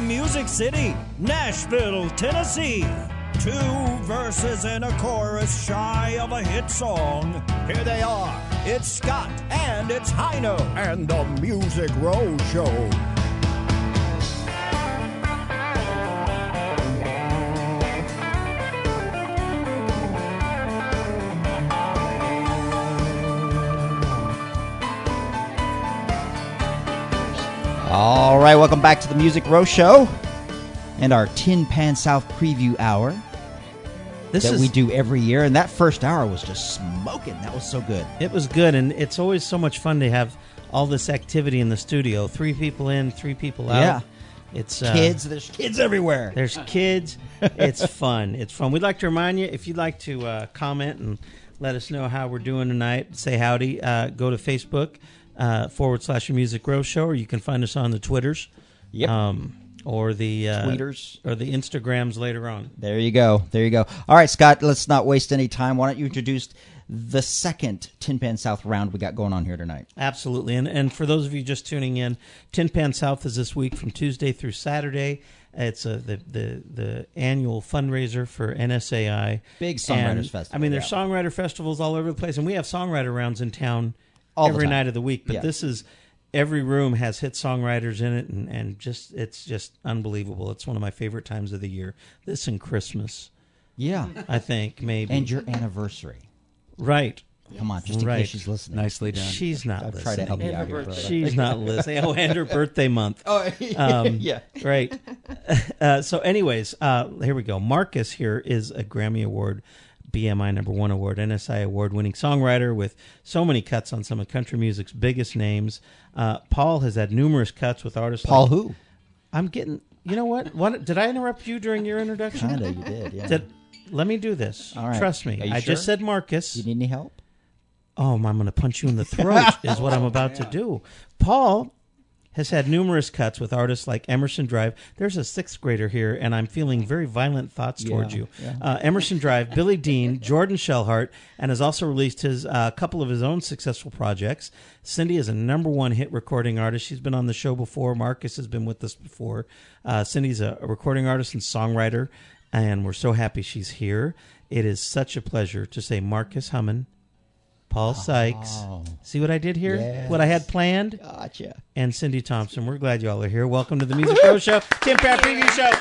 Music City, Nashville, Tennessee. 2 verses and a chorus shy of a hit song. Here they are. It's Scott and it's Heino and the Music Row Show. All right, welcome back to the Music Row Show and our Tin Pan South preview hour we do every year. And that first hour was just smoking. That was so good. It was good, and it's always so much fun to have all this activity in the studio. 3 people in, 3 people out. Yeah. It's kids. There's kids everywhere. There's kids. It's fun. It's fun. We'd like to remind you, if you'd like to comment and let us know how we're doing tonight, say howdy, go to Facebook. / Music Row Show, or you can find us on the Twitters, or the Tweeters, or the Instagrams later on. There you go. All right, Scott, let's not waste any time. Why don't you introduce the second Tin Pan South round we got going on here tonight? Absolutely, and for those of you just tuning in, Tin Pan South is this week from Tuesday through Saturday. It's the annual fundraiser for NSAI. Big Songwriters Festival. I mean, there's songwriter festivals all over the place, and we have songwriter rounds in town every night of the week, but this is every room has hit songwriters in it, and just it's just unbelievable. It's one of my favorite times of the year. This and Christmas, I think maybe, and your anniversary, right? Come on, just in case she's listening. Nicely done. She's not I've listening. tried to help you out here, brother. She's not listening. Oh, and her birthday month. Oh, yeah. Right. So, anyways, here we go. Marcus here is a Grammy Award, BMI #1 award, NSI award-winning songwriter with so many cuts on some of country music's biggest names. Paul has had numerous cuts with artists. Paul who? I'm getting. You know what? What did I interrupt you during your introduction? Kinda, you did. Yeah. Let me do this. All right. Trust me. I sure? just said Marcus. You need any help? Oh, I'm going to punch you in the throat is what I'm about to do. Paul has had numerous cuts with artists like Emerson Drive. There's a 6th grader here, and I'm feeling very violent thoughts towards you. Yeah. Emerson Drive, Billy Dean, Jordan Shellhart, and has also released his couple of his own successful projects. Cindy is a #1 hit recording artist. She's been on the show before. Marcus has been with us before. Cindy's a recording artist and songwriter, and we're so happy she's here. It is such a pleasure to say Marcus Hummin, Paul Sykes. See what I did here? Yes. What I had planned? Gotcha. And Cindy Thompson. We're glad you all are here. Welcome to the Music Row Show, Tin Pan Preview Show.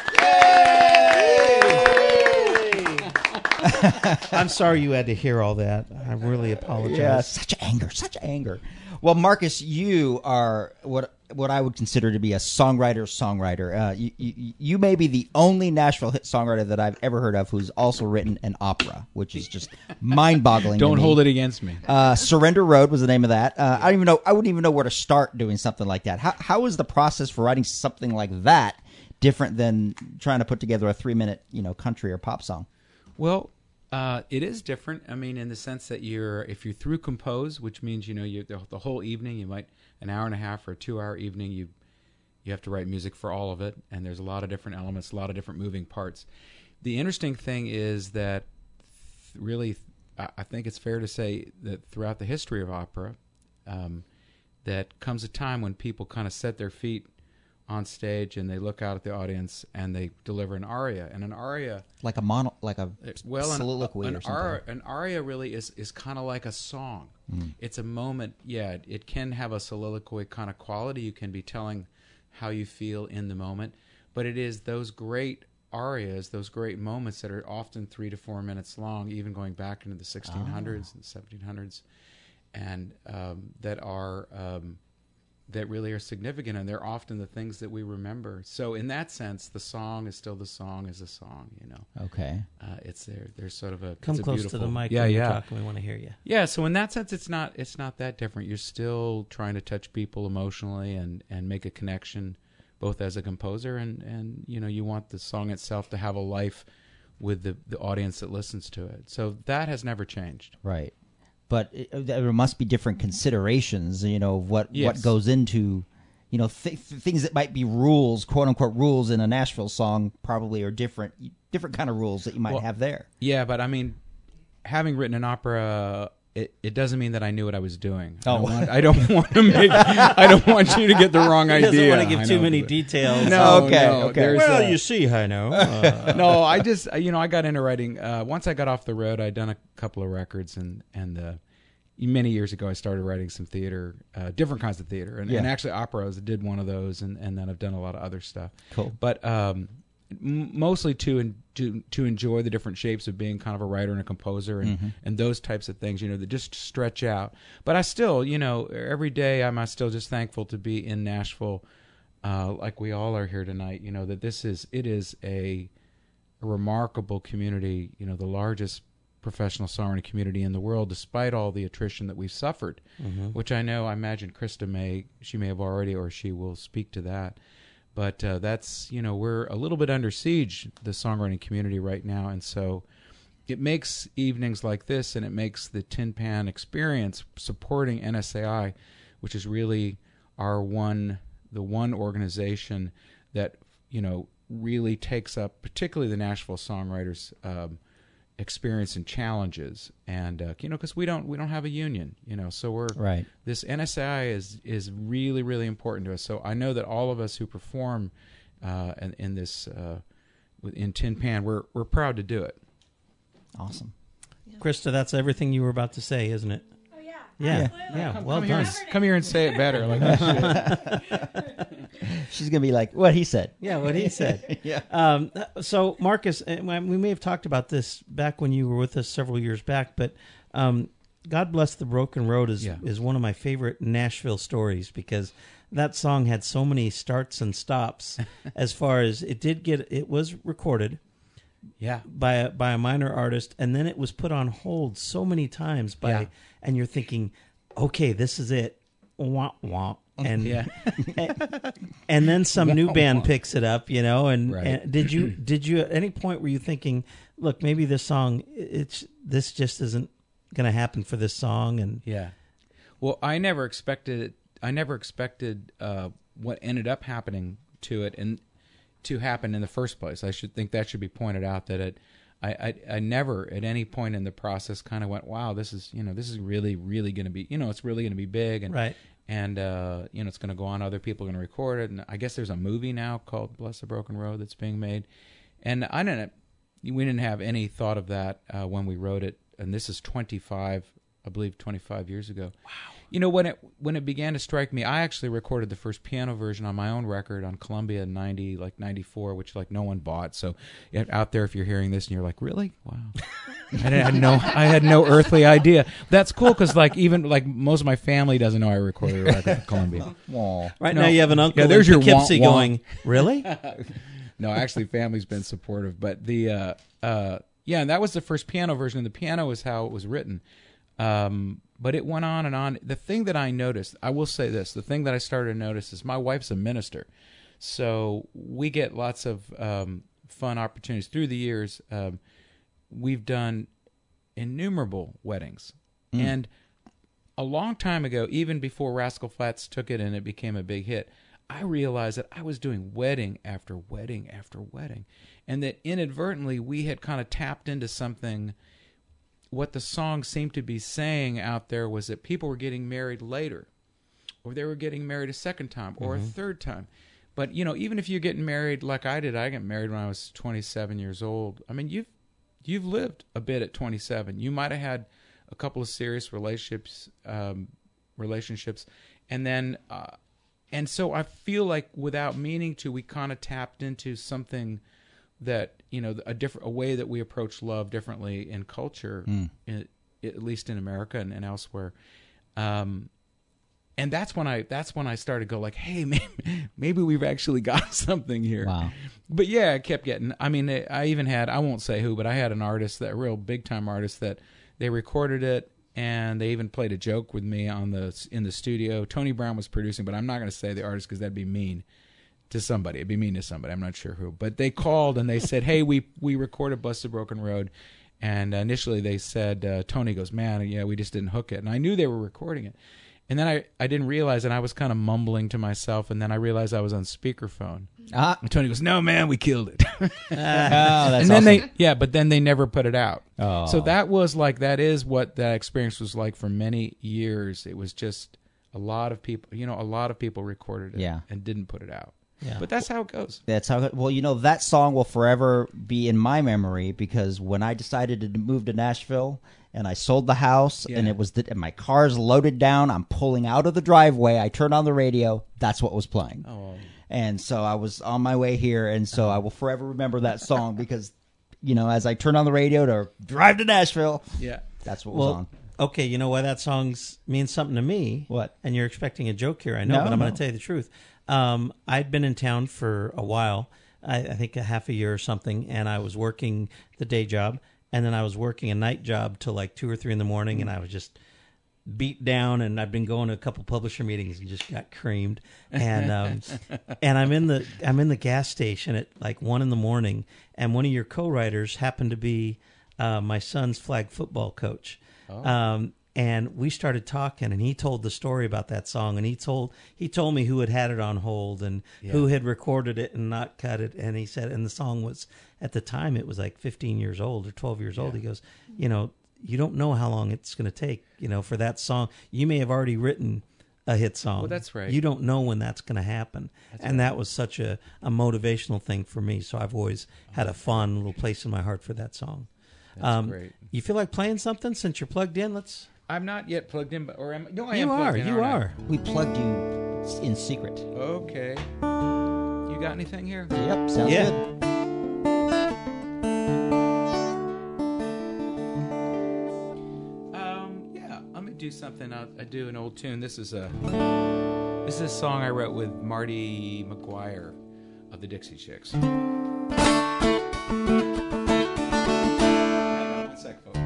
Yay! I'm sorry you had to hear all that. I really apologize. Yeah, such anger. Well, Marcus, you are what I would consider to be a songwriter. You may be the only Nashville hit songwriter that I've ever heard of who's also written an opera, which is just mind-boggling. Don't hold it against me. Surrender Road was the name of that. I wouldn't even know where to start doing something like that. How is the process for writing something like that different than trying to put together a 3-minute, country or pop song? Well, it is different. I mean, in the sense that if you're through compose, which means the whole evening, you might an hour and a half or a 2-hour evening, you have to write music for all of it, and there's a lot of different elements, a lot of different moving parts. The interesting thing is that really, I think it's fair to say that throughout the history of opera, that comes a time when people kind of set their feet on stage and they look out at the audience and they deliver an aria. And an aria, like a soliloquy or something. An aria really is kind of like a song. It's a moment. Yeah, it can have a soliloquy kind of quality. You can be telling how you feel in the moment, but it is those great arias, those great moments that are often 3 to 4 minutes long, even going back into the 1600s and 1700s, and that really are significant, and they're often the things that we remember. So in that sense, the song is still the song as a song, Okay. It's there. There's sort of a Come close beautiful, to the mic yeah, when you're yeah. talking. We want to hear you. Yeah, so in that sense, it's not that different. You're still trying to touch people emotionally and make a connection, both as a composer and you want the song itself to have a life with the audience that listens to it. So that has never changed. Right. But there must be different considerations, what goes into, things that might be rules, quote unquote rules in a Nashville song probably are different kind of rules that you might have there. Yeah, but I mean, having written an opera, it doesn't mean that I knew what I was doing. Oh. I don't want to make. I don't want you to get the wrong He idea. doesn't want to give I too know, many but- details. No, Okay, no, okay. there's, Well, you see, I know. no, I just I got into writing once I got off the road. I'd done a couple of records, and many years ago I started writing some theater, different kinds of theater, and actually operas. I did one of those, and then I've done a lot of other stuff. Cool. But mostly to enjoy the different shapes of being kind of a writer and a composer, and those types of things, that just stretch out. But I still, every day I'm still just thankful to be in Nashville, like we all are here tonight. That it is a remarkable community. The largest professional songwriting community in the world, despite all the attrition that we've suffered, which I imagine Krista may have already, or she will speak to that. But that's, we're a little bit under siege, the songwriting community right now. And so it makes evenings like this, and it makes the Tin Pan experience supporting NSAI, which is really the one organization that, really takes up particularly the Nashville songwriters' experience and challenges, and because we don't have a union, so we're Right. This NSI is really, really important to us. So I know that all of us who perform in this in Tin Pan, we're proud to do it. Awesome. Krista, that's everything you were about to say, isn't it? Oh, yeah. Yeah. Absolutely. Yeah. Well come done. come here and say it better. Like I should. She's gonna be like, what he said. Yeah, what he said. Yeah. So, Marcus, we may have talked about this back when you were with us several years back, but God Bless the Broken Road is one of my favorite Nashville stories, because that song had so many starts and stops. As far as it was recorded by a minor artist, and then it was put on hold so many times and you're thinking, okay, this is it. Wah, wah. And and then some new band picks it up, and, Right. and did you at any point were you thinking, look, maybe this song this just isn't going to happen for this song? And well, I never expected what ended up happening to it and to happen in the first place. I should think that should be pointed out, that I never at any point in the process kind of went, wow, this is really, really going to be, it's really going to be big, and right. And it's going to go on. Other people are going to record it, and I guess there's a movie now called "Bless the Broken Road" that's being made. And we didn't have any thought of that when we wrote it. And this is 25 years ago. Wow. When it began to strike me, I actually recorded the first piano version on my own record on Columbia in 94, which no one bought. So out there, if you're hearing this and you're like, really? Wow. I had no earthly idea. That's cool, because even most of my family doesn't know I recorded a record at Columbia. Aw. Now you have an uncle in there's your Poughkeepsie wah, wah. going, really? No, actually, family's been supportive. But and that was the first piano version, and the piano is how it was written. But it went on and on. The thing that I noticed, I will say this, the thing that I started to notice is my wife's a minister. So we get lots of fun opportunities through the years. We've done innumerable weddings. And a long time ago, even before Rascal Flatts took it and it became a big hit, I realized that I was doing wedding after wedding after wedding. And that inadvertently we had kind of tapped into something. What the song seemed to be saying out there was that people were getting married later, or they were getting married a second time or a third time. But, even if you're getting married like I did, I got married when I was 27 years old. I mean, you've lived a bit at 27. You might have had a couple of serious relationships, and then, and so I feel like without meaning to, we kind of tapped into something that a way that we approach love differently in culture, at least in America and elsewhere. And that's when I started to go like, hey, maybe we've actually got something here. Wow. But yeah, I kept getting. I mean, I even had, I won't say who, but I had an artist, that real big time artist, that they recorded it, and they even played a joke with me in the studio. Tony Brown was producing, but I'm not going to say the artist because that'd be mean to somebody. It'd be mean to somebody. I'm not sure who. But they called and they said, hey, we recorded Bless the Broken Road. And initially they said, Tony goes, man, yeah, we just didn't hook it. And I knew they were recording it. And then I didn't realize, and I was kind of mumbling to myself, and then I realized I was on speakerphone. And Tony goes, "No, man, we killed it." That's and then awesome. but then they never put it out. Oh. So that is what that experience was like for many years. It was just a lot of people recorded it and didn't put it out. Yeah. But that's how it goes. That's how. Well, that song will forever be in my memory because when I decided to move to Nashville and I sold the house and and my car's loaded down, I'm pulling out of the driveway. I turned on the radio. That's what was playing. Oh. And so I was on my way here, and so I will forever remember that song because, as I turned on the radio to drive to Nashville, that's what was on. Okay, you know why that song means something to me? What? And you're expecting a joke here, I know, but I'm going to tell you the truth. I'd been in town for a while, I think a half a year or something, and I was working the day job, and then I was working a night job till like 2 or 3 in the morning, and I was just beat down, and I've been going to a couple publisher meetings and just got creamed. And and I'm in the gas station at like 1 in the morning, and one of your co-writers happened to be my son's flag football coach. And we started talking, and he told the story about that song, and he told me who had it on hold and who had recorded it and not cut it. And he said, and the song was, at the time, it was like 15 years old or 12 years old. He goes, you don't know how long it's going to take, for that song. You may have already written a hit song. Well, that's right. You don't know when that's going to happen. That was such a motivational thing for me. So I've always had a fond little place in my heart for that song. That's great. You feel like playing something since you're plugged in? I'm not yet plugged in, but I am You plugged in. You aren't are. We plugged you in secret. I? Okay. You got anything here? Yep, sounds good. I'm gonna do something. I do an old tune. This is a song I wrote with Marty McGuire of the Dixie Chicks. Hang on one sec, folks.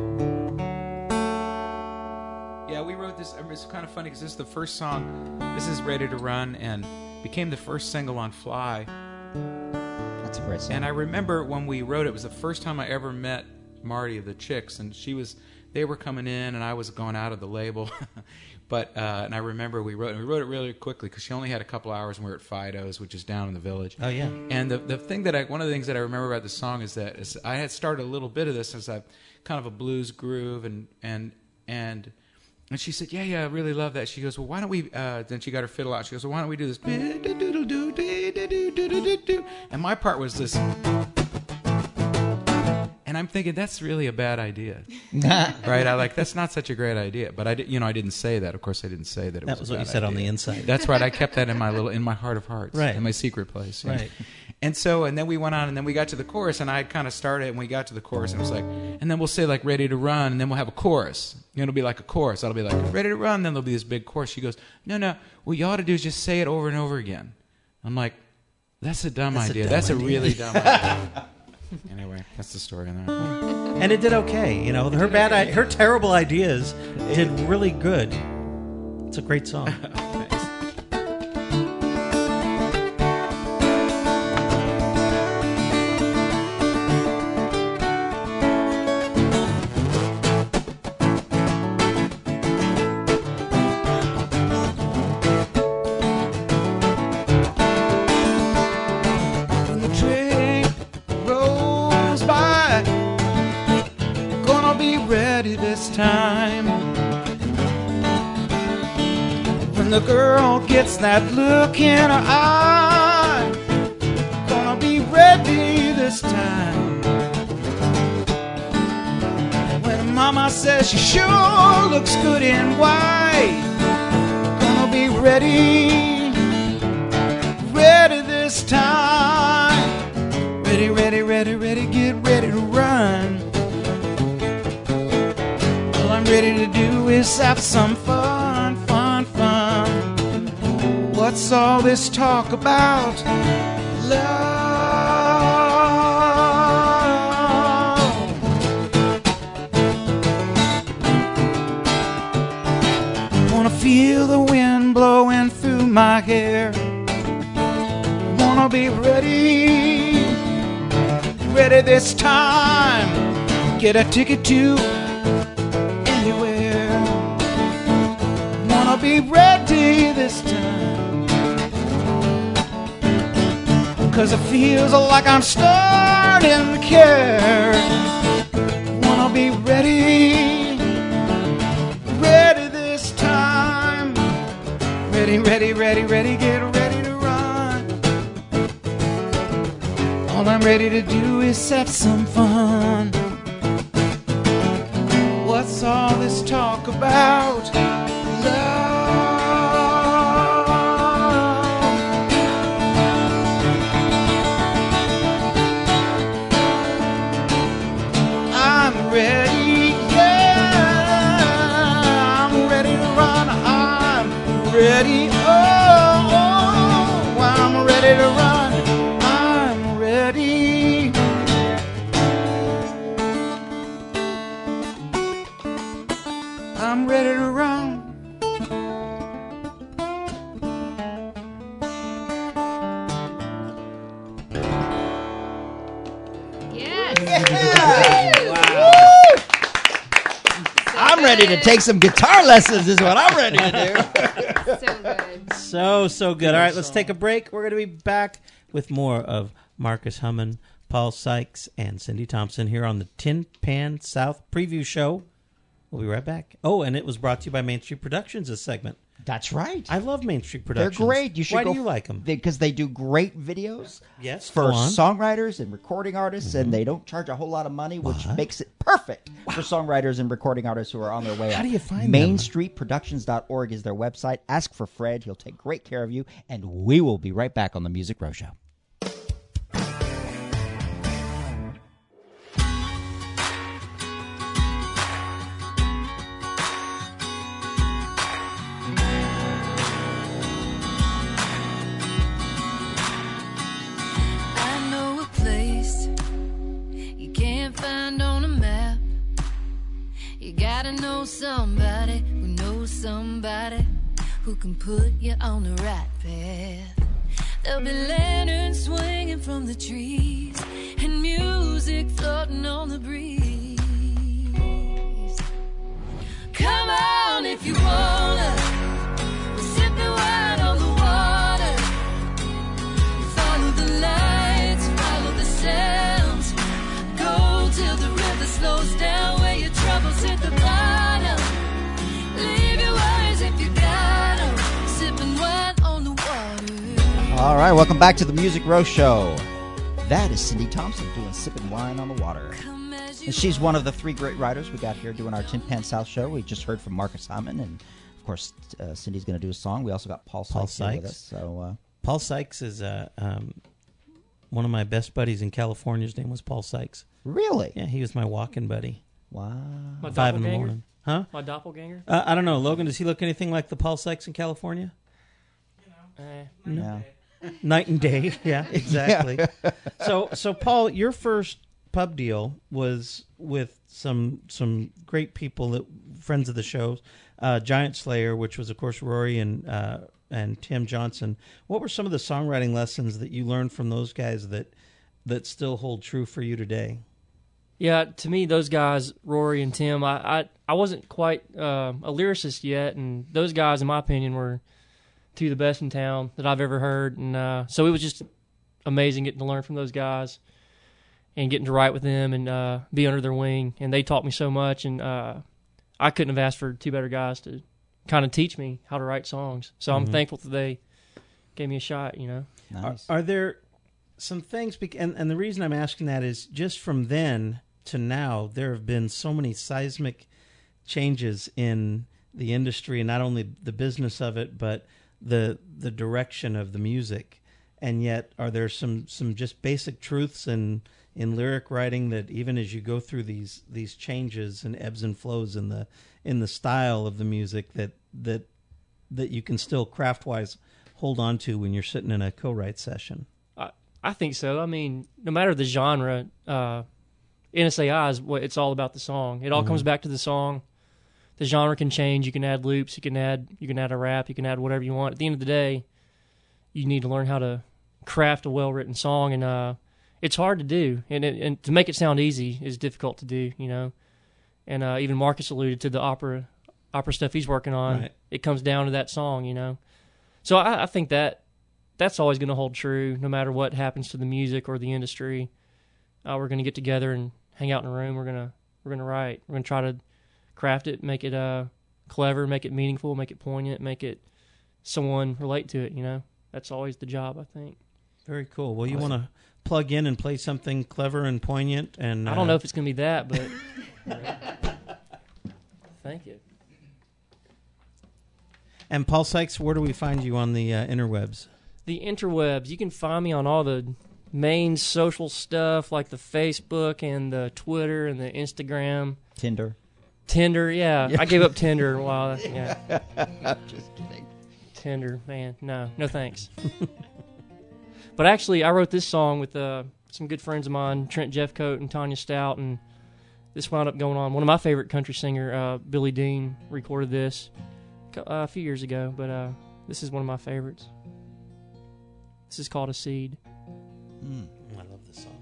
Yeah, we wrote this. It's kind of funny because this is the first song. This is Ready to Run and became the first single on Fly. That's a great song. And I remember when we wrote it was the first time I ever met Marty of the Chicks, and they were coming in, and I was going out of the label. But and I remember we wrote it really quickly because she only had a couple hours, and we were at Fido's, which is down in the Village. Oh yeah. And the thing one of the things that I remember about the song is that I had started a little bit of this as a kind of a blues groove, and she said, yeah, I really love that. She goes, well, why don't we? Then she got her fiddle out. She goes, well, why don't we do this? And my part was this. And I'm thinking that's really a bad idea, right? That's not such a great idea. But I didn't say that. Of course, I didn't say that. That was what you said on the inside. That's right. I kept that in my heart of hearts, right, in my secret place, right. And then we went on, and then we got to the chorus, and I kind of started, and we got to the chorus, and it was like, and then we'll say like "Ready to Run," and then we'll have a chorus. It'll be like a chorus. I'll be like "Ready to Run," then there'll be this big chorus. She goes, "No, what you ought to do is just say it over and over again." I'm like, "That's a dumb idea. That's a really dumb idea." Anyway, that's the story on that. And it did okay. Her terrible ideas did really good. It's a great song. Time when the girl gets that look in her eye, gonna be ready this time. When mama says she sure looks good in white, gonna be ready this time. Ready, get ready to run. Ready to do is have some fun. What's all this talk about? Love. Wanna feel the wind blowing through my hair. Wanna be ready this time. Get a ticket to be ready this time, 'cause it feels like I'm starting to care. Wanna be ready, ready this time. Ready, ready, ready, ready, get ready to run. All I'm ready to do is have some fun. What's all this talk about? Love. I'm ready, yeah. I'm ready to run. I'm ready, oh, I'm ready to run. I'm ready. I'm ready to run. I'm ready to take some guitar lessons is what I'm ready to do. So good. So good. All right, let's take a break. We're going to be back with more of Marcus Hummon, Paul Sykes, and Cindy Thompson here on the Tin Pan South Preview Show. We'll be right back. Oh, and it was brought to you by Main Street Productions, this segment. That's right. I love Main Street They're Productions. great. You should Why go do you like them? Because they do great videos. Yes, for go on. songwriters and recording artists, and they don't charge a whole lot of money, which makes it perfect for songwriters and recording artists who are on their way How up. do you find them? MainStreetProductions.org is their website. Ask for Fred. He'll take great care of you, and we will be right back on the Music Row Show. I know a place you can't find on a map. You gotta know somebody who knows somebody who can put you on the right path. There'll be lanterns swinging from the trees and music floating on the breeze. Come on if you wanna, we're sipping wine on the water. Follow the lights, follow the sounds. Go till the river slows down, where your troubles hit the bottom. Leave your worries if you got 'em, sipping wine on the water. All right, welcome back to the Music Row Show. That is Cindy Thompson doing Sipping Wine on the Water. Come as you And she's one of the three great writers we got here doing our Tin Pan South show. We just heard from Marcus Hummon, and of course, Cindy's going to do a song. We also got Paul Sykes here with Sykes. us. So, Paul Sykes is one of my best buddies in California. His name was Paul Sykes. really? Yeah, he was my walking buddy. Wow. My 5 in the doppelganger? morning. Huh? My doppelganger? I don't know. Logan, does he look anything like the Paul Sykes in California? Yeah. Night and day. Yeah, exactly. So Paul, your first pub deal was with some great people, that friends of the show, Giant Slayer, which was of course Rory and Tim Johnson. What were some of the songwriting lessons that you learned from those guys that still hold true for you today? Yeah, to me, those guys, Rory and Tim, I wasn't quite a lyricist yet, and those guys, in my opinion, were two of the best in town that I've ever heard. And so it was just amazing getting to learn from those guys and getting to write with them and be under their wing. And they taught me so much, and I couldn't have asked for two better guys to kind of teach me how to write songs. So I'm thankful that they gave me a shot, you know. Nice. Are there some things, and the reason I'm asking that is just from then to now, there have been so many seismic changes in the industry, and not only the business of it, but the direction of the music. And yet, are there some just basic truths in lyric writing that even as you go through these changes and ebbs and flows in the style of the music that you can still craft-wise hold on to when you're sitting in a co-write session? I think so. I mean, no matter the genre, NSAI is what it's all about, the song. It all comes back to the song. The genre can change. You can add loops. You can add a rap. You can add whatever you want. At the end of the day, you need to learn how to craft a well-written song, and it's hard to do. And to make it sound easy is difficult to do, you know. And even Marcus alluded to the opera opera stuff he's working on, Right. it comes down to that song, you know. So I think that's always going to hold true, no matter what happens to the music or the industry. We're going to get together and hang out in a room. We're gonna write. We're gonna try to craft it, make it clever, make it meaningful, make it poignant, make it someone relate to it. You know, that's always the job, I think. Very cool. Well, you want to plug in and play something clever and poignant, and I don't know if it's going to be that, but thank you. And Paul Sykes, where do we find you on the interwebs? The interwebs, you can find me on all the main social stuff like the Facebook and the Twitter and the Instagram. Tinder, yeah. I gave up Tinder a while. Yeah. Just kidding. Tinder, man. No thanks. But actually, I wrote this song with some good friends of mine, Trent Jeffcoat and Tanya Stout, and this wound up going on. One of my favorite country singer, Billy Dean, recorded this a few years ago, but this is one of my favorites. This is called A Seed. I love this song.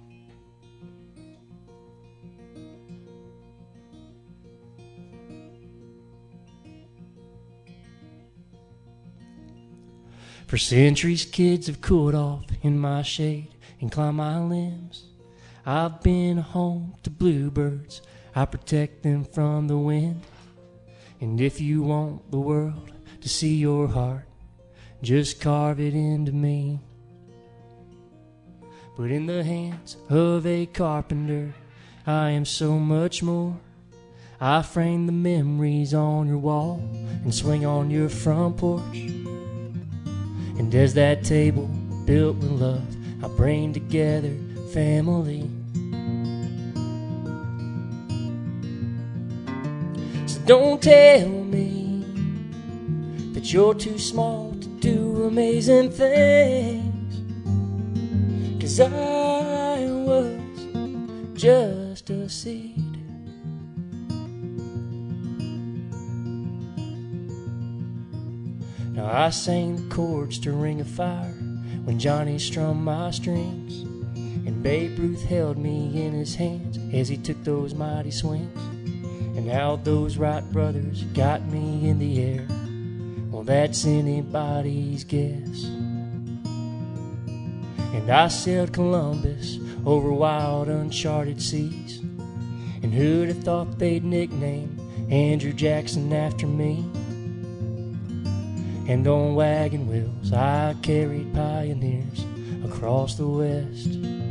For centuries, kids have cooled off in my shade and climbed my limbs. I've been home to bluebirds. I protect them from the wind. And if you want the world to see your heart, just carve it into me. But in the hands of a carpenter, I am so much more. I frame the memories on your wall and swing on your front porch. And as that table built with love, I bring together family. So don't tell me that you're too small to do amazing things, 'cause I was just a seed. Now I sang the chords to Ring of Fire when Johnny strummed my strings, and Babe Ruth held me in his hands as he took those mighty swings. And how those Wright brothers got me in the air, well, that's anybody's guess. And I sailed Columbus over wild uncharted seas, and who'd have thought they'd nickname Andrew Jackson after me? And on wagon wheels I carried pioneers across the West.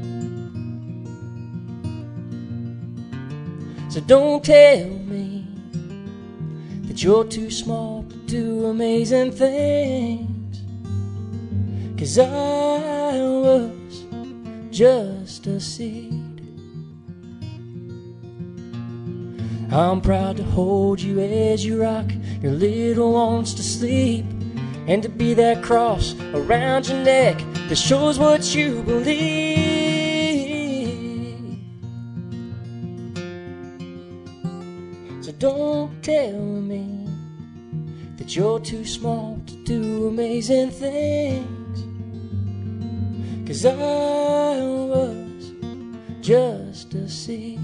So don't tell me that you're too small to do amazing things, 'cause I was just a seed. I'm proud to hold you as you rock your little ones to sleep, and to be that cross around your neck that shows what you believe. So don't tell me that you're too small to do amazing things, 'cause I was just a seed.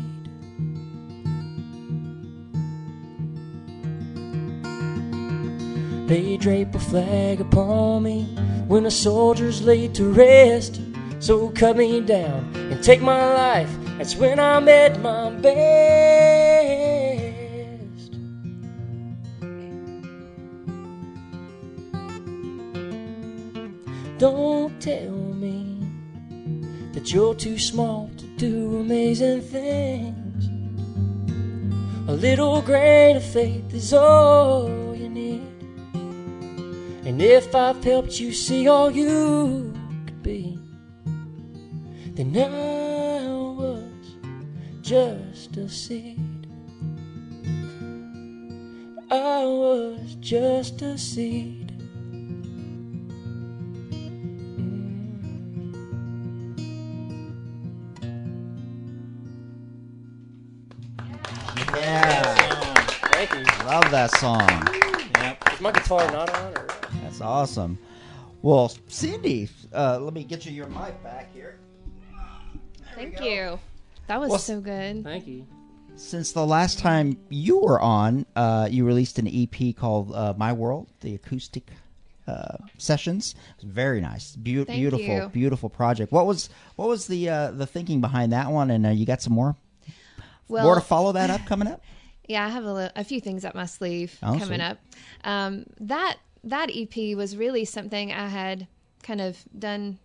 They drape a flag upon me when a soldier's laid to rest. So cut me down and take my life, that's when I'm at my best. Don't tell me that you're too small to do amazing things. A little grain of faith is all you need. And if I've helped you see all you could be, then I was just a seed. I was just a seed. Yeah. Thank you. Love that song. Is my guitar not on? Or? That's awesome. Well, Cindy, let me get you your mic back here. Thank you. That was Well, so good. Thank you. Since the last time you were on, you released an EP called My World, the acoustic sessions. It was very nice, beautiful, you. beautiful project. What was the thinking behind that one? And you got some more to follow that up coming up? Yeah, I have a few things up my sleeve Oh, coming sweet. up. That EP was really something I had kind of done,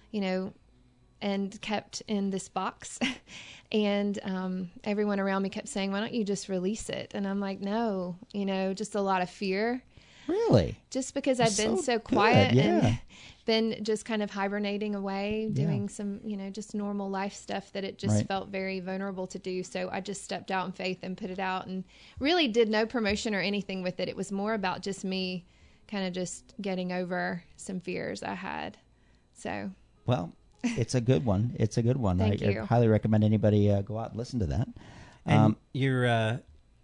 and kept in this box. And everyone around me kept saying, why don't you just release it? And I'm like, no, just a lot of fear. Really? Just because I've been So so good, quiet yeah. and been just kind of hibernating away, doing some, just normal life stuff that it just Right. felt very vulnerable to do. So I just stepped out in faith and put it out and really did no promotion or anything with it. It was more about just me kind of just getting over some fears I had. So Well, it's a good one. It's a good one. Thank I you. highly recommend anybody go out and listen to that. And you're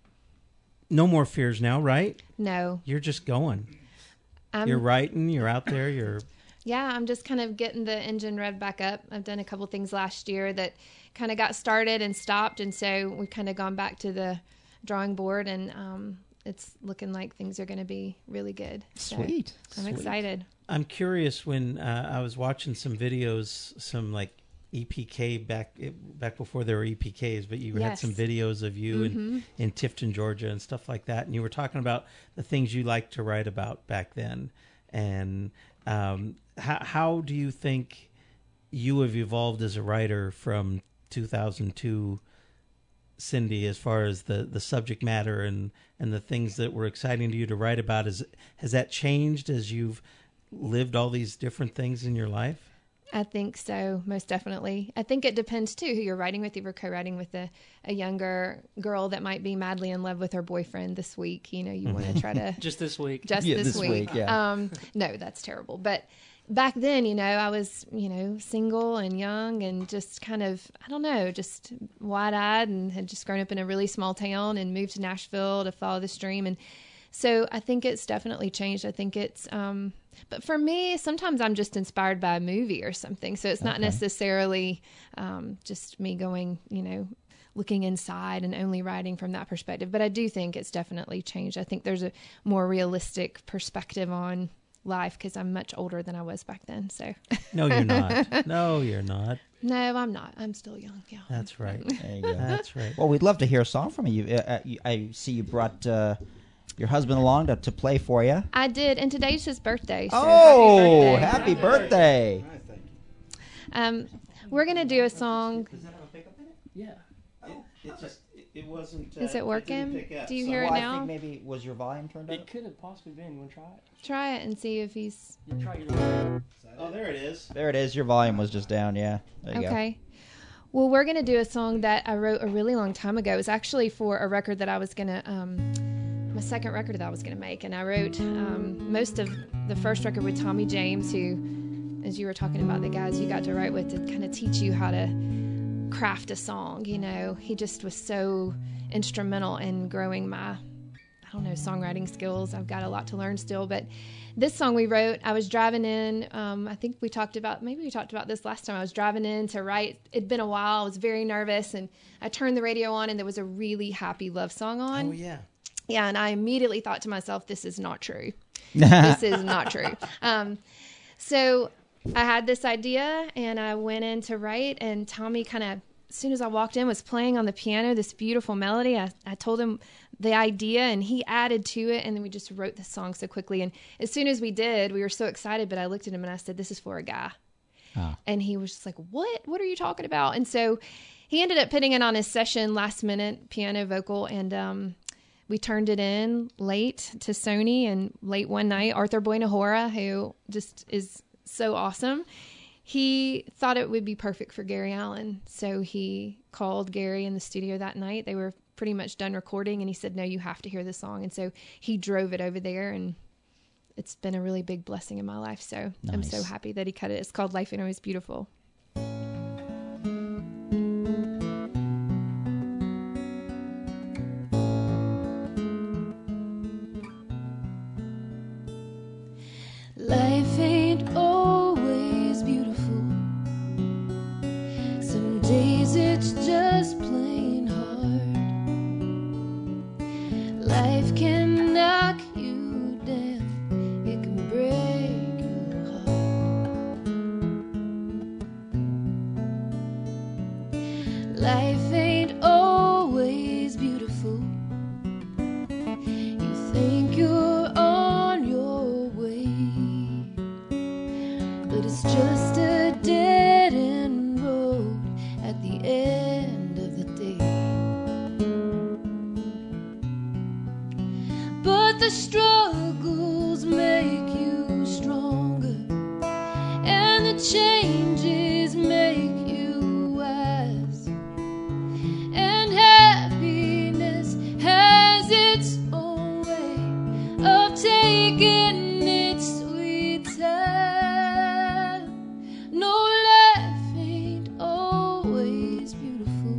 no more fears now, right? no, You're just going. I'm, You're writing. You're out there. You're yeah, I'm just kind of getting the engine revved back up. I've done a couple things last year that kind of got started and stopped. And so we've kind of gone back to the drawing board and it's looking like things are going to be really good. So Sweet. I'm Sweet. excited. I'm curious when I was watching some videos, some like EPK back before there were EPKs, but you had Yes. some videos of you in Tifton, Georgia, and stuff like that, and you were talking about the things you liked to write about back then, and how do you think you have evolved as a writer from 2002? Cindy, as far as the subject matter and the things that were exciting to you to write about, has that changed as you've lived all these different things in your life? I think so, most definitely. I think it depends too who you're writing with. If you're co-writing with a younger girl that might be madly in love with her boyfriend this week, you want to try to Just this week. just Yeah, this this week. week, yeah. No, that's terrible. But back then, I was, single and young and just kind of, I don't know, just wide-eyed and had just grown up in a really small town and moved to Nashville to follow this dream. And so I think it's definitely changed. I think it's, but for me, sometimes I'm just inspired by a movie or something. So it's not necessarily just me going, looking inside and only writing from that perspective. But I do think it's definitely changed. I think there's a more realistic perspective on life because I'm much older than I was back then. So No, you're not. No, you're not. no, I'm not. I'm still young. Yeah. That's right. There you go. That's right. Well, we'd love to hear a song from you. I see you brought your husband along to play for you. I did, and today's his birthday. So Oh, happy happy birthday. birthday! We're gonna do a song. Does that have a pickup in it? Yeah. It wasn't. Is it working? Do you hear Well, it I now? think maybe was your volume turned up? It could have possibly been. You want to try it? Try it and see if he's You try your Oh, there it is. There it is. Your volume was just down. Yeah. There you go. okay. Well, we're gonna do a song that I wrote a really long time ago. It was actually for a record that I was gonna, my second record that I was gonna make, and I wrote most of the first record with Tommy James, who, as you were talking about, the guys you got to write with to kind of teach you how to craft a song. He just was so instrumental in growing my, songwriting skills. I've got a lot to learn still, but this song we wrote, I was driving in, I think we talked about this last time. I was driving in to write. It'd been a while. I was very nervous, and I turned the radio on, and there was a really happy love song on. Oh yeah. Yeah, and I immediately thought to myself, this is not true. This is not true. So I had this idea, and I went in to write, and Tommy kind of, as soon as I walked in, was playing on the piano this beautiful melody. I told him the idea, and he added to it, and then we just wrote the song so quickly. And as soon as we did, we were so excited, but I looked at him and I said, this is for a guy. And he was just like, what are you talking about? And so he ended up putting it on his session last minute, piano vocal, and we turned it in late to Sony, and late one night, Arthur Buenahora, who just is so awesome, he thought it would be perfect for Gary Allan. So he called Gary in the studio that night. They were pretty much done recording, and he said, no, you have to hear this song. And so he drove it over there, and it's been a really big blessing in my life. So I'm so Nice. happy that he cut it. It's called Life Ain't Always Beautiful. Life ain't always beautiful. Some days it's just plain hard. Life ain't always beautiful. You think you're on your way, but it's just a dead-end road at the end of the day. But the struggles make you stronger, and the changes make you wise. And happiness has its own way of taking its sweet time. No, life ain't always beautiful.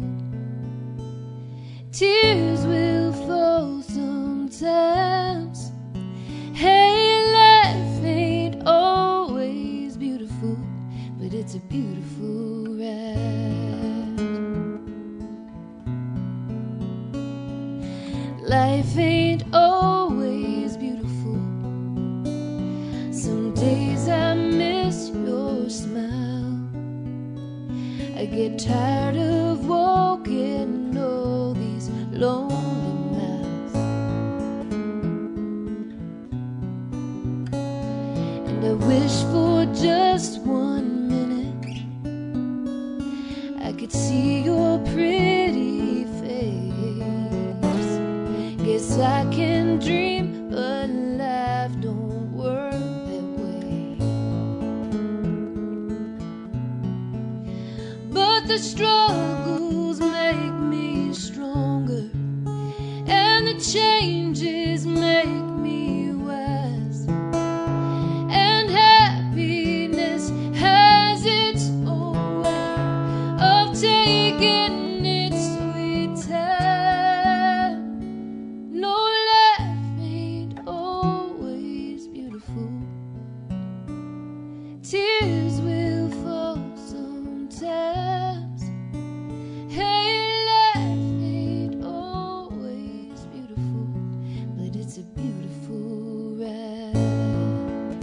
Tears will flow sometimes. Hey, life ain't always beautiful, but it's a beautiful ride. Life ain't always beautiful. Some days I miss your smile. I get tired of walking all these lonely miles, and I wish for just 1 minute I could see your pretty face. Guess I can dream, but life don't work that way. But the struggles make me stronger, and the changes make me wise. And happiness has its own way of taking its sweet time. No, life ain't always beautiful. Tears will fall sometimes. Hey, life ain't always beautiful, but it's a beautiful ride.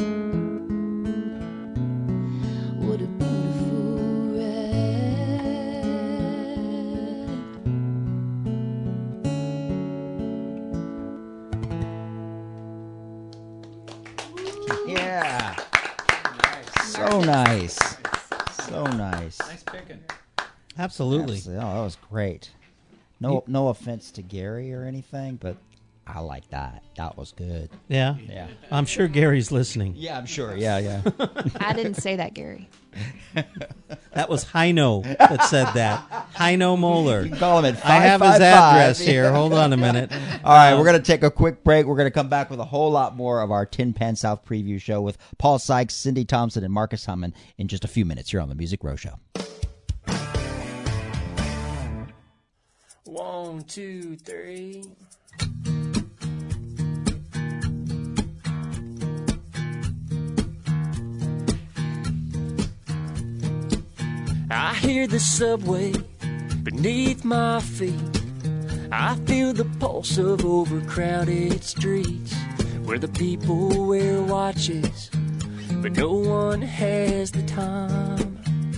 What a beautiful ride. Yeah. So nice. So nice. Nice picking. Absolutely. Oh, that was great. No offense to Gary or anything, but I like that. That was good. Yeah. Yeah. I'm sure Gary's listening. Yeah, I'm sure. Yeah. I didn't say that, Gary. That was Heino that said that. Heino Moeller. You can call him at I have his 555. address here. Hold on a minute. All right, we're going to take a quick break. We're going to come back with a whole lot more of our Tin Pan South preview show with Paul Sykes, Cindy Thompson, and Marcus Hummon in just a few minutes here on the Music Row Show. 1, 2, 3. I hear the subway beneath my feet. I feel the pulse of overcrowded streets where the people wear watches, but no one has the time.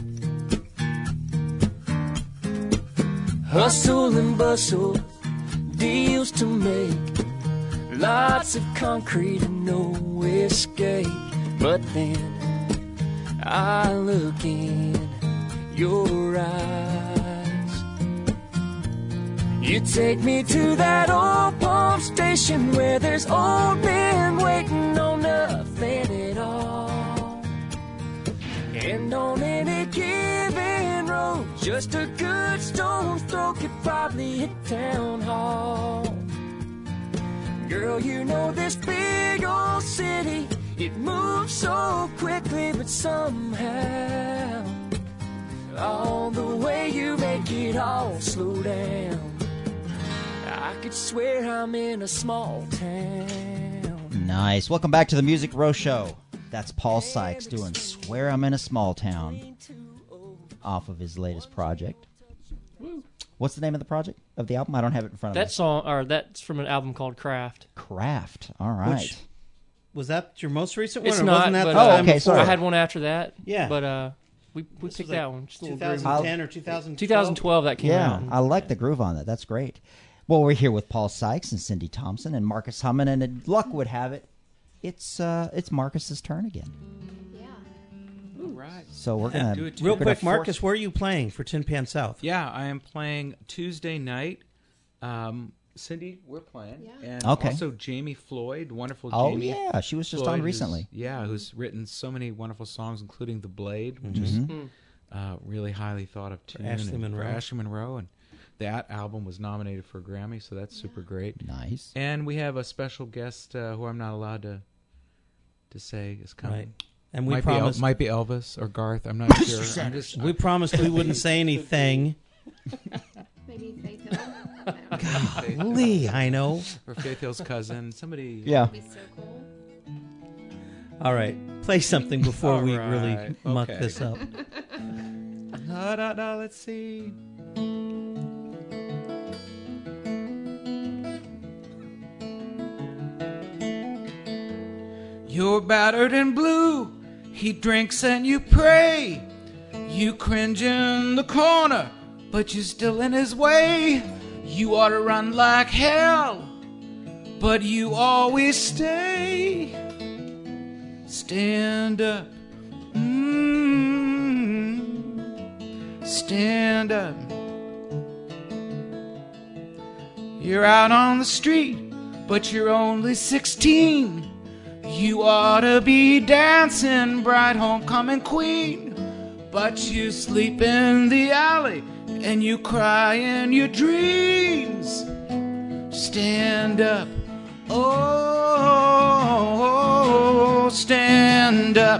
Hustle and bustle, deals to make, lots of concrete and no escape. But then I look in your eyes. You take me to that old pump station where there's old men waiting on nothing at all. And on any given road, just a good stone's throw could probably hit town hall. Girl, you know this big old city, it moves so quickly, but somehow all the way you make it all slow down. I could swear I'm in a small town. Nice. Welcome back to the Music Row Show. That's Paul Sykes doing Swear I'm in a Small Town off of his latest project. What's the name of the project, of the album? I don't have it in front of That me. song, or that's from an album called Craft. Craft. All right. Which- Was that your most recent one? It's or not. wasn't that But, the time okay, before? sorry. I had one after that. Yeah. But We This picked was like that one. Just a little groove. 2010 or 2012? 2012 that came Yeah, out. I like the groove on that. That's great. Well, we're here with Paul Sykes and Cindy Thompson and Marcus Hummon, and luck would have it, it's Marcus's turn again. Yeah. All right. So we're Do gonna it to Real you. we're gonna quick, Marcus, where are you playing for Tin Pan South? Yeah, I am playing Tuesday night. Cindy, we're playing. Yeah. And Okay. also Jamie Floyd, wonderful Oh Jamie. yeah, she was just Floyd, on who's- recently. who's written so many wonderful songs, including The Blade, which is really highly thought of tune. Ashley and Monroe. For Ashley Monroe. And that album was nominated for a Grammy, so that's super great. Nice. And we have a special guest who I'm not allowed to say is coming. Right. And we might promised might be Elvis or Garth. I'm not sure. I'm just, we promised we wouldn't say anything. Maybe Faith Hill. Lee, I know. or Faith Hill's cousin. Somebody. Yeah. That'd be so cool. All right, play something before All we right, really muck okay. this up. Let's see. You're battered and blue. He drinks and you pray. You cringe in the corner, but you're still in his way. You ought to run like hell, but you always stay. Stand up. Stand up. You're out on the street, but you're only 16. You ought to be dancing, bride homecoming queen. But you sleep in the alley and you cry in your dreams. Stand up. Oh, stand up.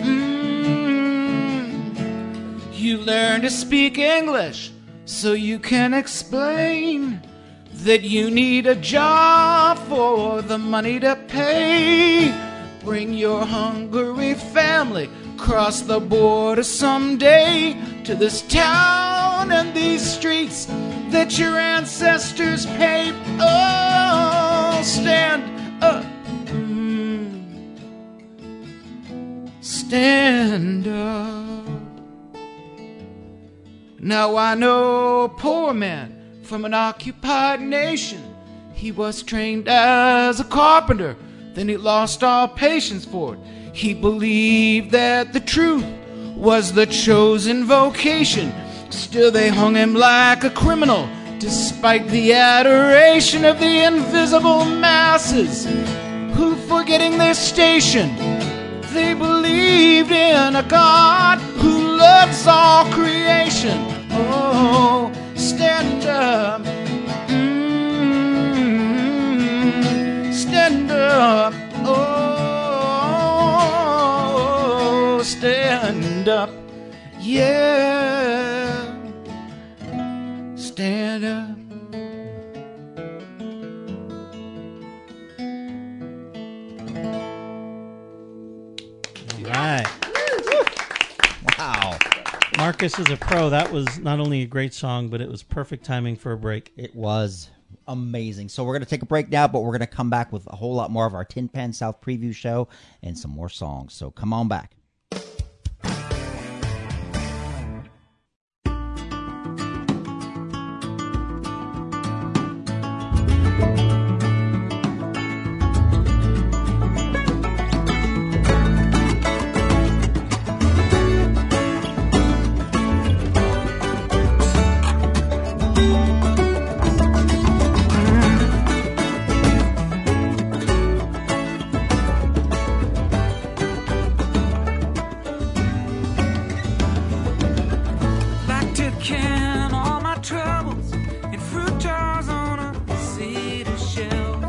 You learn to speak English so you can explain that you need a job for the money to pay. Bring your hungry family across the border someday to this town and these streets that your ancestors paved. Oh, stand up. Stand up. Now I know a poor man from an occupied nation. He was trained as a carpenter, then he lost all patience for it. He believed that the truth was the chosen vocation. Still they hung him like a criminal, despite the adoration of the invisible masses, who, forgetting their station, they believed in a God who loves all creation. Oh, stand up. Stand up. Oh, stand up. Yeah. Stand up. All right. Wow. Marcus is a pro. That was not only a great song, but it was perfect timing for a break. It was amazing. So we're going to take a break now, but we're going to come back with a whole lot more of our Tin Pan South preview show and some more songs. So come on back. Back to can all my troubles in fruit jars on a cedar shelf.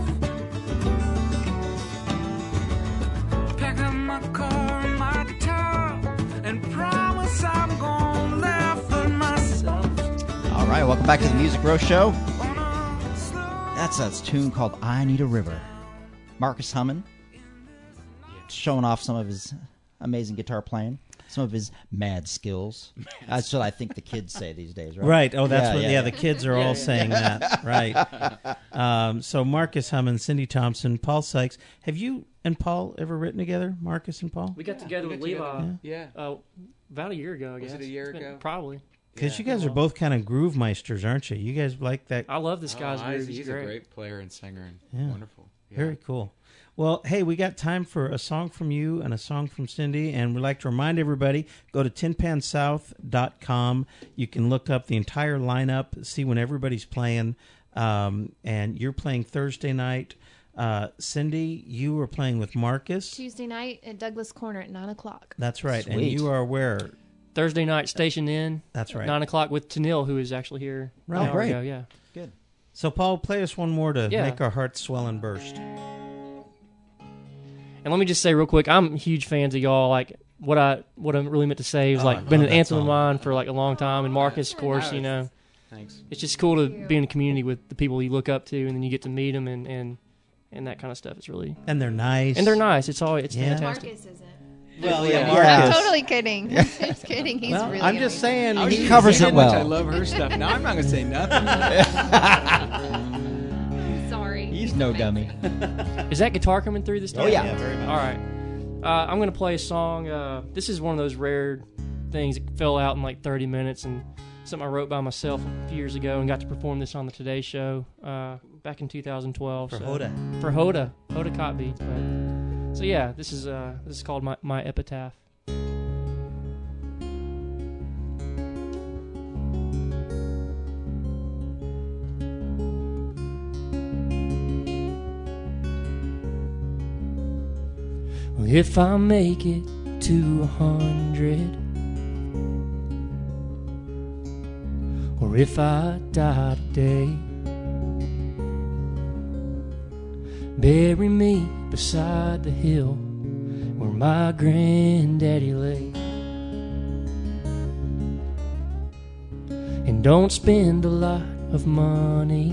Pack up my car and my guitar and promise I'm gonna laugh at myself. All right, welcome back to the Music Row Show. On a slow That's a tune called I Need a River. Marcus Hummon showing off some of his amazing guitar playing, some of his mad skills. That's what I think the kids say these days, right? Right. Oh, that's Yeah, what. yeah, Yeah, yeah. the kids are all saying that. Right. So Marcus Hummon, Cindy Thompson, Paul Sykes. Have you and Paul ever written together? Marcus and Paul. We got together with Levi Yeah. About a year ago, I guess. Was it a year It's been- ago? Probably. Because you guys are both kind of groove meisters, aren't you? You guys like that? I love this guy's groove. He's He's a great. great player and singer and Yeah. wonderful. Yeah. Very cool. Well, hey, we got time for a song from you and a song from Cindy, and we'd like to remind everybody, go to tinpansouth.com. You can look up the entire lineup, see when everybody's playing, and you're playing Thursday night. Cindy, you are playing with Marcus. Tuesday night at Douglas Corner at 9 o'clock. That's right. And Sweet. you are where? Thursday night, Station Inn. That's right. 9 o'clock with Tanil, who is actually here. Right. an hour great. ago, yeah. So, Paul, play us one more to Yeah. make our hearts swell and burst. And let me just say real quick, I'm huge fans of y'all. Like what I really meant to say was I like been love an that anthem of song. mine for like a long time. And Marcus, of course, you know, Thanks. it's just cool to be in a community with the people you look up to, and then you get to meet them and that kind of stuff. It's really And they're nice. and they're nice. It's Yeah. fantastic. Marcus isn't. Well, Yeah, I'm Marcus. totally kidding. Just kidding. He's Well, really I'm just saying. I was he just covers saying it how much well. I love her stuff. Now I'm not going to say nothing. sorry. He's no dummy. Is that guitar coming through this time? Oh, yeah. Yeah, very much. All right. I'm going to play a song. This is one of those rare things that fell out in like 30 minutes, and something I wrote by myself a few years ago and got to perform this on the Today Show back in 2012. For so- Hoda. For Hoda Cot Beats. But, so yeah, this is called my Epitaph. Well, if I make it to 100, or if I die today, bury me beside the hill where my granddaddy lay. And don't spend a lot of money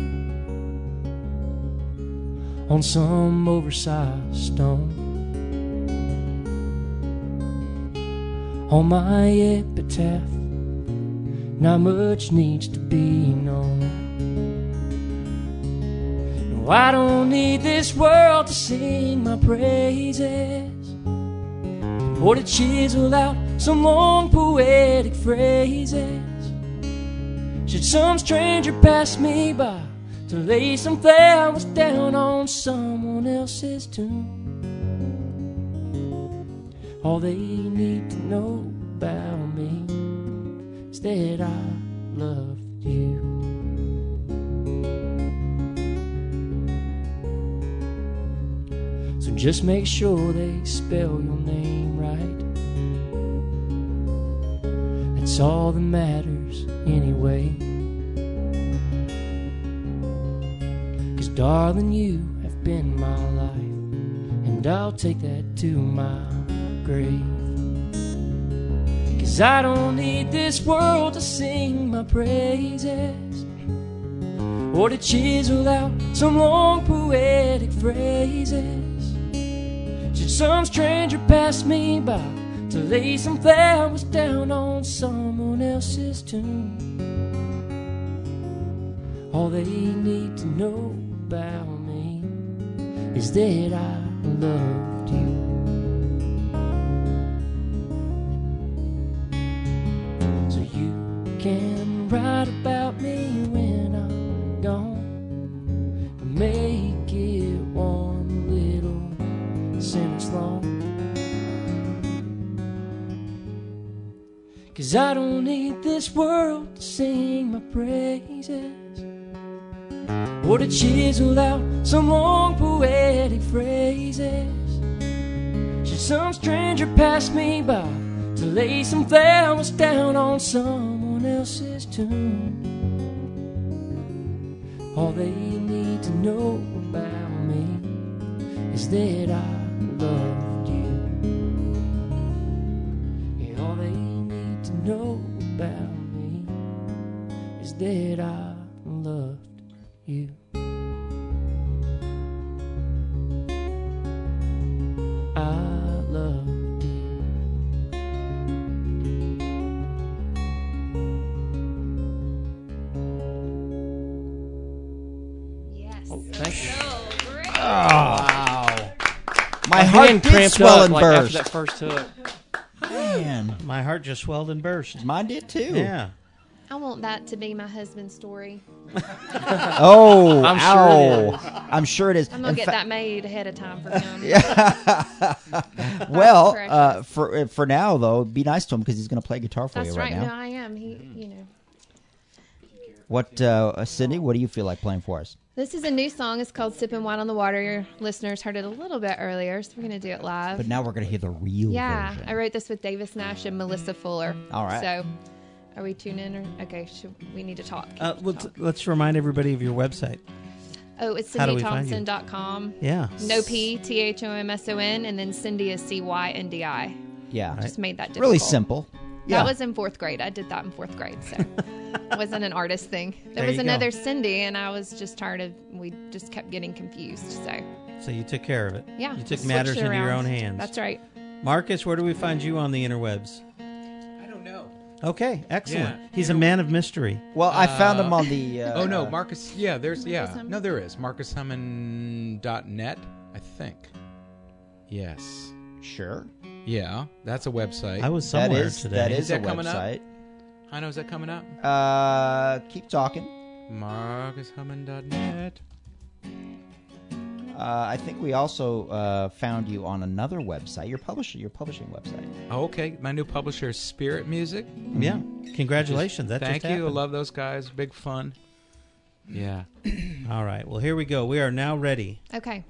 on some oversized stone. On my epitaph, not much needs to be known. No, I don't need this world to sing my praises, or to chisel out some long poetic phrases. Should some stranger pass me by to lay some flowers down on someone else's tomb, all they need to know about me is that I loved you. So just make sure they spell your name right. That's all that matters anyway. 'Cause darling, you have been my life, and I'll take that to my grave. 'Cause I don't need this world to sing my praises, or to chisel out some long poetic phrases. Should some stranger pass me by to lay some flowers down on someone else's tomb, all they need to know about me is that I loved you. So you can write about me when I'm gone, but make it one little sentence long. 'Cause I don't need this world to sing my praises, or to chisel out some long poetic phrases. Should some stranger pass me by to lay some flowers down on someone else's tomb, all they need to know about me is that I loved you. Yeah, all they need to know about me is that I loved you. I loved you. Yes. Thank you. So great. Wow. My hand heart did cramped swell up and like after burst. that first hook. man. My heart just swelled and burst. Mine did too. Yeah. I want that to be my husband's story. Oh, I'm ow. sure it is. I'm sure it is. I'm gonna In get fa- that made ahead of time for him. Well, Precious. for now though, be nice to him because he's going to play guitar for That's you right right. now. No, I am. He. What, Cindy? What do you feel like playing for us? This is a new song. It's called "Sipping Wine on the Water." Your listeners heard it a little bit earlier, so we're gonna do it live. But now we're going to hear the real Yeah, version. I wrote this with Davis Nash and Melissa Fuller. All right. So, are we tuned in? Or okay, we need to talk. Let's remind everybody of your website. Oh, it's How do we find you? CindyThompson.com. Yeah. No P, THOMSON, and then Cindy is CYNDI. Yeah. Just made that difficult. Really simple. Yeah. That was in 4th grade. I did that in 4th grade, so it wasn't an artist thing. There was you go. another Cindy, and I was just tired of. We just kept getting confused. So you took care of it. yeah, You took just matters switched it into your around. own hands. That's right. Marcus, where do we find you on the interwebs? I don't know. Okay, excellent. Yeah. He's a man of mystery. Well, I found him on the. Oh no, Marcus. Yeah, there's Hammond? No, there is MarcusHammond.net. I think. Yes. Sure. Yeah, that's a website. I was somewhere today. That Is is that a coming up? website. I know. Is that coming up? Keep talking. MarcusHammond.net. I think we also found you on another website. Your publishing website. Oh, okay, my new publisher is Spirit Music. Yeah. Congratulations. That Thank just you. I happened. love those guys. Big fun. Yeah. All right. Well, here we go. We are now ready. Okay.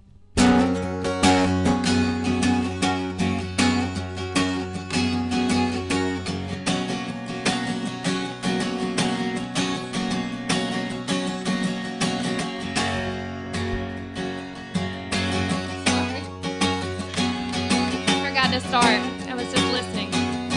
Forgot to start. I was just listening.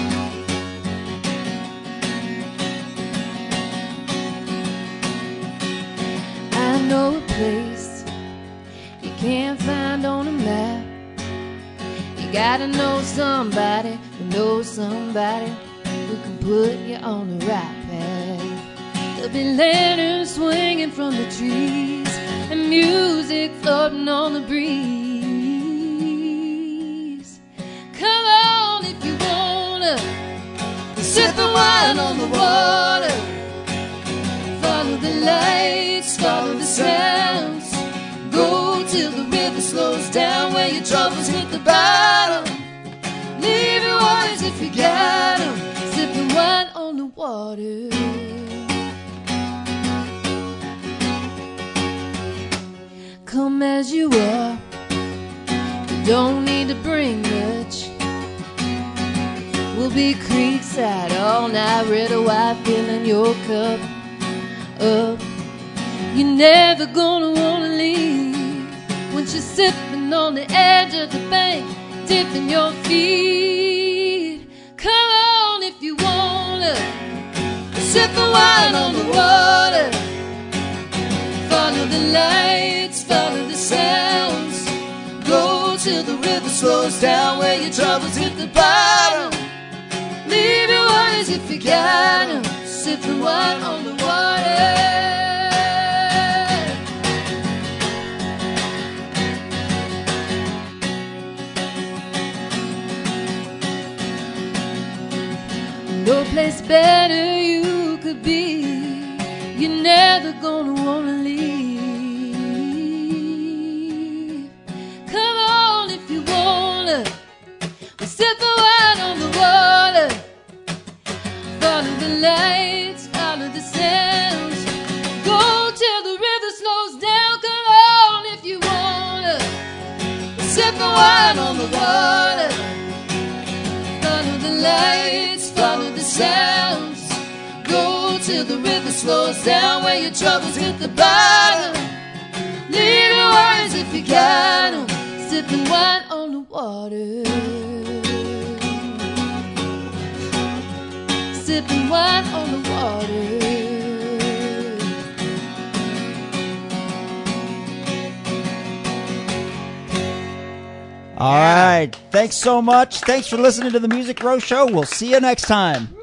I know a place you can't find on a map. You gotta know somebody who knows somebody who can put you on the right path. There'll be lanterns swinging from the trees and music floating on the breeze. Come on if you wanna, sip the wine on the water. Follow the lights, follow the sounds. Go till the river slows down, where your troubles hit the bottom. Leave your worries if you got 'em. Sipping wine on the water. Come as you are, you don't need to bring much. We'll be creekside all night, red or white, filling your cup up. You're never gonna wanna leave once you're sipping on the edge of the bank, dipping your feet. Come on if you wanna, sip the wine on the water. Follow the lights, follow the sounds. Go till the river slows down, where your troubles hit the bottom. Leave your worries if you got 'em. Sipping wine on the water. No place better you could be. You're never gonna wanna leave. Come on if you wanna. We'll sip the wine on the water. Follow the lights, follow the sounds. Go till the river slows down. Come on if you wanna. We'll sip the wine on the water. Follow the lights, follow the sounds. Go till the river slows down, where your troubles hit the bottom. Leave your worries if you got 'em. Sipping wine on the water. Sipping wine on the water. All right. Thanks so much. Thanks for listening to the Music Row Show. We'll see you next time.